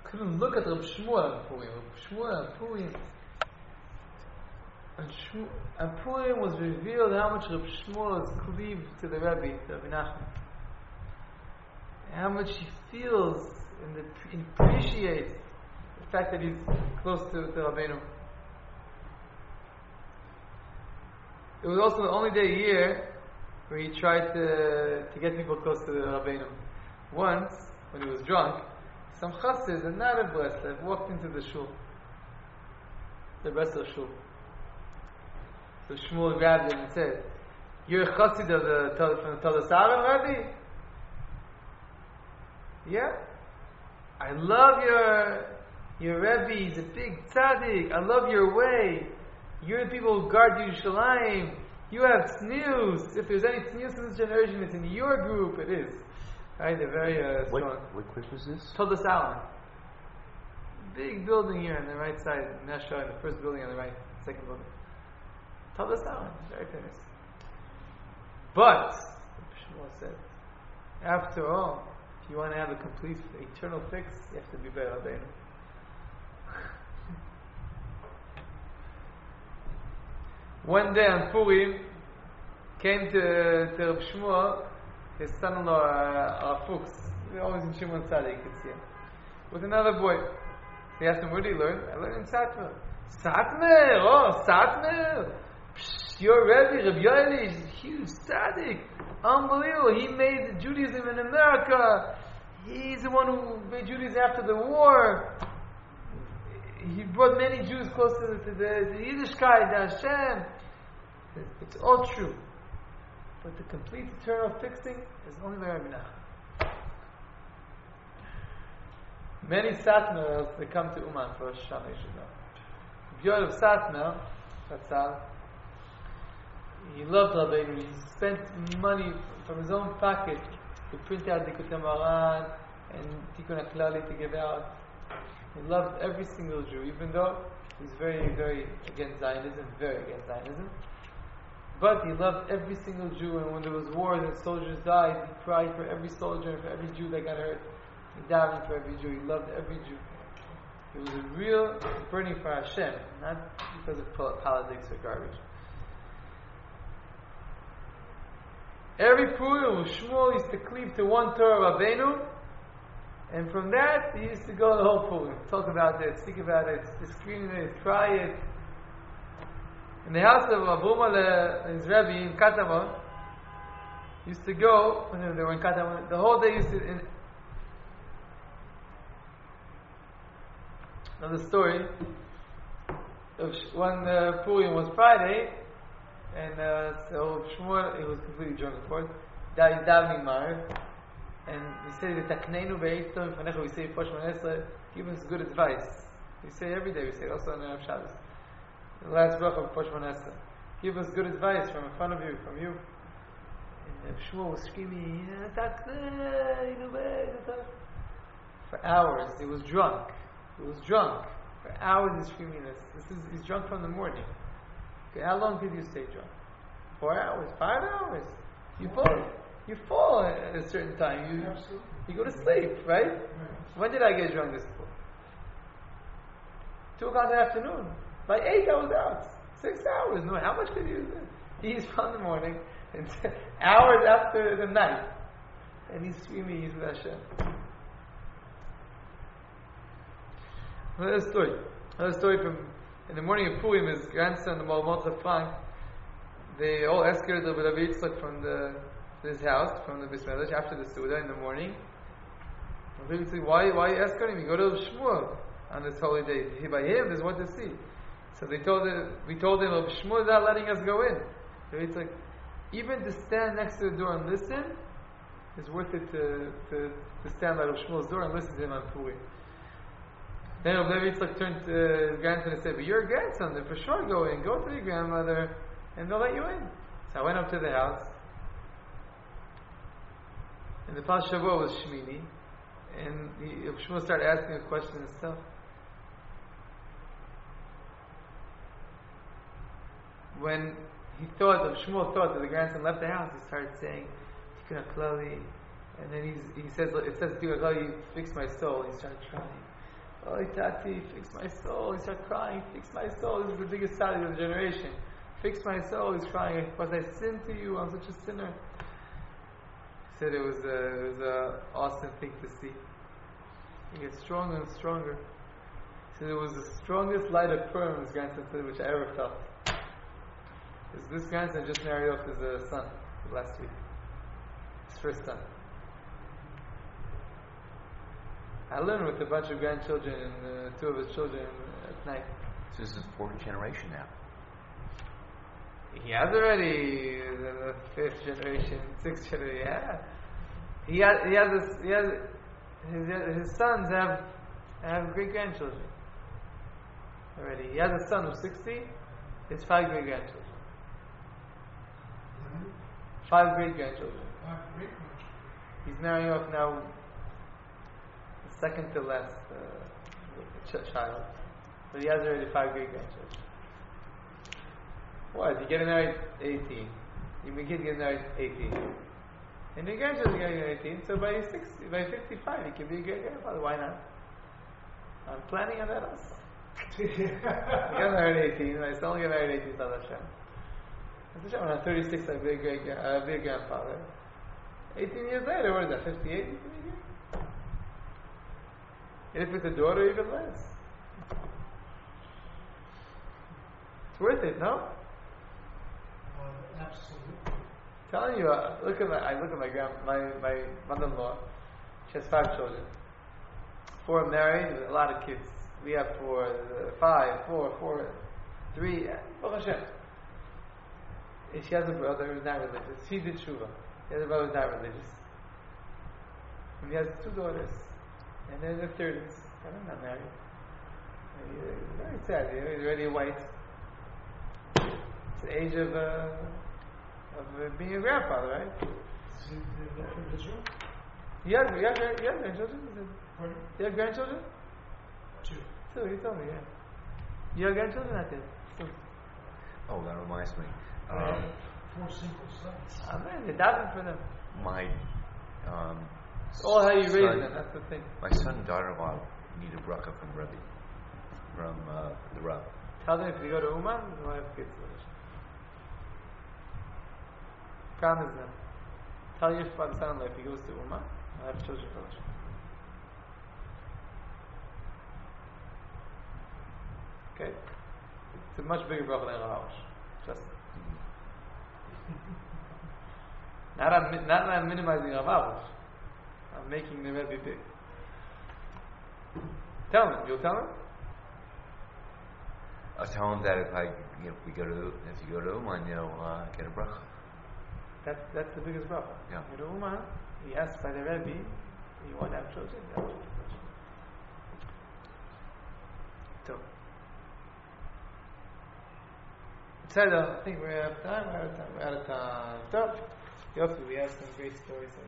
couldn't look at Reb Shmuel and Purim. Reb Shmuel and Purim. And Purim was revealed how much Reb Shmuel is cleaved to the Rebbe, to Rabbi Nachman. How much he feels and appreciates the fact that he's close to Rabbeinu. It was also the only day a year where he tried to get people close to the Rabbeinu. Once, when he was drunk, some chassid and not a Breslev walked into the shul, the Breslev shul. So Shmuel grabbed him and said, "You're a chassid from the Todas Aaron, Rabbi?" "Yeah. I love your Rebbe. He's a big tzaddik. I love your way. You're the people who guard Yerushalayim. You have tznius. If there's any tznius in this generation, it's in your group. It is." Right? They're very strong. What quiz was this? Todas Aaron. Big building here on the right side, Nesha, the first building on the right, second building. Todas Aaron, very famous. But, Shmuel said, after all, if you want to have a complete eternal fix, you have to be Be'er Rabbeinu. One day on Purim, came to Reb Shmuel, his son-in-law, Fuchs. They're always in Shimon Tzaddik, you can see him. With another boy. He asked him, "Where did he learn?" "I learned in Satmar." "Satmar? Oh, Satmar! Your Rebbe, Reb Yoeli, is a huge tzaddik. Unbelievable. He made Judaism in America. He's the one who made Judaism after the war. He brought many Jews closer to the Yiddishkeit, the Hashem." It's all true. But the complete eternal fixing is only by Rabbi Nachman. Many Satmars, they come to Uman for Rosh Hashanah, you should know. B'yor of Satmar, Chatzal, he loved Rabbeinu. He spent money from his own pocket to print out Likutei Moharan and Tikkun HaKlali to give out. He loved every single Jew, even though he's very, very against Zionism, But he loved every single Jew, and when there was wars and soldiers died, he cried for every soldier and for every Jew that got hurt. He died for every Jew. He loved every Jew. It was a real burning for Hashem, not because of politics or garbage. Every Purim, Shmuel used to cleave to one Torah Rabbeinu, and from that he used to go the whole Purim, talk about it, speak about it, screen it, try it. In the house of Avuma and his Rebbe in Katamon, used to go when they were in Katamon. The whole day used to. Another story of when Purim was Friday, and so Shmuel, he was completely drunk, of course. He's davening Maariv, and he said, "V'takneinu be'eitzom v'fanecha." We say, "Posh Manesra, give us good advice." We say every day. We say also on Erev Shabbos. The last bracha of Posh Manesra. Give us good advice from in front of you, from you. And Shmuel was screaming, for hours. He was drunk. For hours he's screaming this. He's drunk from the morning. Okay, how long did you stay drunk? 4 hours? 5 hours? You fall at a certain time. You go to sleep, right? When did I get drunk this before? 2 o'clock in the afternoon. By 8 I was out. 6 hours. No, how much could you do? He's from the morning and hours after the night. And he's screaming, he's with Hashem. Another story from in the morning of Purim, his grandson, the Malmot Frank, they all escorted Rabbi Yitzchak from his house, from the Bismillah, after the Suda in the morning. Rabbi Yitzchak, why are you escorting me? Go to Shmuel on this holy day. By him, there's what to see. So we told him, Shmuel is not letting us go in. Rabbi Yitzchak, even to stand next to the door and listen, is worth it to stand by Shmuel's door and listen to him on Purim. Then Rabbi Yitzchak turned to his grandson and said, "But you're a grandson, then for sure go in. Go to your grandmother, and they'll let you in." So I went up to the house, and the Pas Shavuot was Shmini, and Shmuel started asking a question and stuff. When Shmuel thought that the grandson left the house, he started saying, "Tikkun HaKlali," and then he says, "It says Tikkun HaKlali, fix my soul." He started trying. Oh, Tati, fix my soul. He started crying. Fix my soul. This is the biggest sadness of the generation. Fix my soul. He's crying. Was I sin to you? I'm such a sinner. He said it was a awesome thing to see. He gets stronger and stronger. He said it was the strongest light of Purim, his grandson said, which I ever felt. This grandson just married off his son last week. His first son. I learned with a bunch of grandchildren and two of his children at night. So this is fourth generation now. He has already the fifth generation, sixth generation. Yeah, his sons have great grandchildren already. He has a son of 60. His 5 great grandchildren. 5 great grandchildren. He's marrying off now the second to last child, but he has already 5 great grandchildren. What? You get married 18. Your kid gets married 18. And your grandchildren get married 18. So by 55, he can be a great grandfather. Why not? I'm planning on that also. I got married 18. My son got married 18. Hashem. When I'm 36, I'll be a grandfather. 18 years later, what is that? 58? And if it's a daughter, even less. It's worth it, no? Absolutely. Telling you, I look at my mother-in-law. She has 5 children. 4 are married, with a lot of kids. We have 5, 4, 3. Baruch Hashem. And she has a brother who's not religious. He did tshuva. He has a brother who's not religious. And he has 2 daughters. And they're in their 30s. And they're not married. And he's very sad. He's already white. It's the age of being a grandfather, right? Is he from Israel? You have grandchildren? Pardon? You have grandchildren? 2. 2, you told me, yeah. You have grandchildren? Not yet. 2. Oh, that reminds me. 4 single sons. Amen. You're davening for them. My It's all how you raise them. That's the thing. My son and daughter-in-law need a bracha from Rebbe, from the Rav. Tell them if you go to Uman, you will have kids. Promise them. Tell your son-in-law if he goes to Uman, I'll have children for him. Okay? It's a much bigger bracha than Rav. Trust me. Not I'm minimizing Rav. I'm making the Rebbe big. Tell him. You'll tell him? I'll tell him that if you go to Uman, you'll get a bracha. That's the biggest bracha. Yeah. You go to Uman, he asks by the Rebbe, you want to have children? You have children. So, I think we're out of time. We're out of time. So, we have some great stories.